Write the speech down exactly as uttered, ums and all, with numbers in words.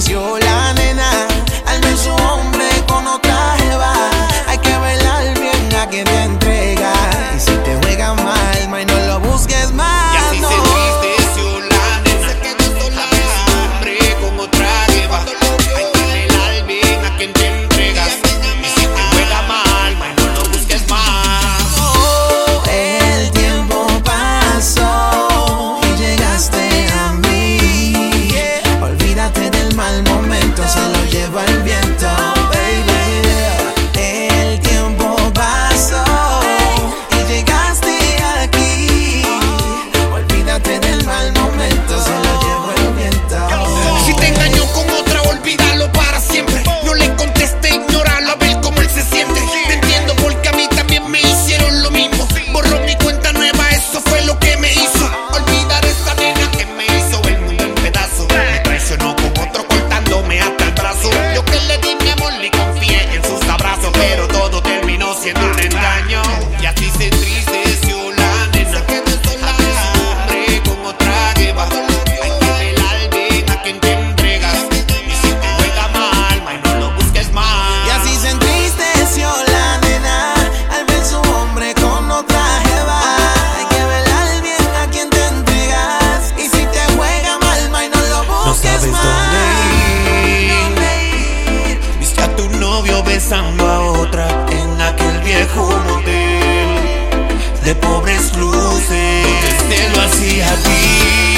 entristeció la nena al ver su hombre con otra jeva. Hay que velar bien a quien te entrega. Y si te juega mal, ma, no lo busques más. Y así no. se entristeció la nena al ver su hombre con otra jeva. Hay que velar bien a quien te entregas. Y si te juega mal, ma, no lo busques más. Oh, el tiempo pasó y llegaste a mí. Olvídate del mal momento, se lo lleva el viento, baby. El tiempo pasó y llegaste aquí. Olvídate del mal momento, se lo llevó el viento. Si te engañó con otra, olvídalo para siempre. No le conteste, ignóralo, a ver cómo él se siente. Te entiendo porque a mí también me hicieron lo mismo. Borró mi cuenta nueva, eso fue lo que me hizo olvidar esa nena que me hizo el mundo en pedazos. Me traicionó con otro cortándome hasta el brazo. Yo que le di mi amor, le confié en sus abrazos, pero todo terminó siendo un engaño. Y así se entristeció la nena al ver su hombre con otra jeva. Hay que velar bien a quien te entregas. Y si te juega mal, ma, no lo busques más. Y así se entristeció la nena al ver su hombre con otra jeva. Hay que velar bien a quien te entregas. Y si te juega mal, ma, no lo busques sabes más. dónde ir. Dónde ir. Viste a tu novio besando a otra en aquel viejo motel de pobres luces. Te lo hacía a ti.